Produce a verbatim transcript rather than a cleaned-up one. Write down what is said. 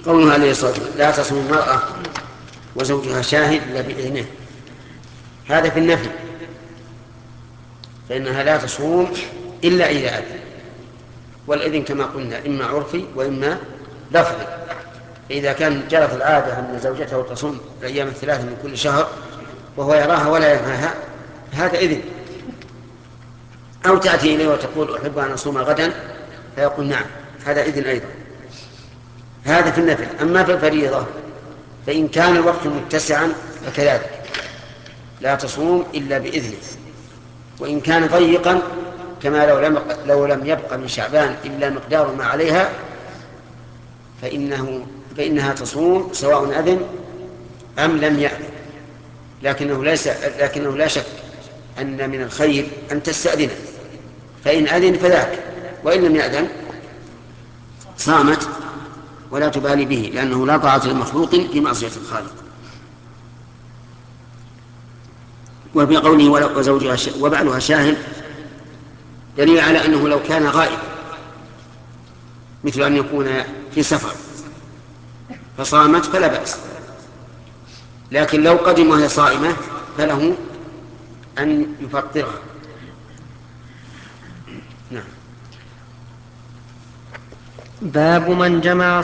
قوله عليه الصلاة والسلام لا تصوم المرأة وزوجها شاهد إلا بإذنه، هذا في النفي، فإنها لا تصوم إلا إذا أذن، والإذن كما قلنا إما عرفي وإما لفظي. إذا كان جرت العادة أن زوجته تصوم الأيام الثلاثة من كل شهر وهو يراها ولا ينهاها، هذا إذن. أو تأتي إليه وتقول أحب أن أصوم غدا، فيقول نعم، هذا إذن أيضا. هذا في النفل. أما في الفريضة فإن كان الوقت متسعا فكذلك لا تصوم إلا بإذنه، وإن كان ضيقا كما لو لم, لو لم يبق من شعبان إلا مقدار ما عليها فإنه فإنها تصوم سواء أذن أم لم يأذن. لكنه, ليس لكنه لا شك أن من الخير أن تستأذنه، فإن أذن فذاك، وإن لم يأذن صامت ولا تبالي به، لأنه لا طاعة لمخلوق في معصية الخالق. وفي قوله وزوجها وبعلها شاهد دليل على أنه لو كان غائبا، مثل أن يكون في سفر فصامت فلا بأس، لكن لو قدم وهي صائمة فله أن يفطرها. نعم. باب من جمع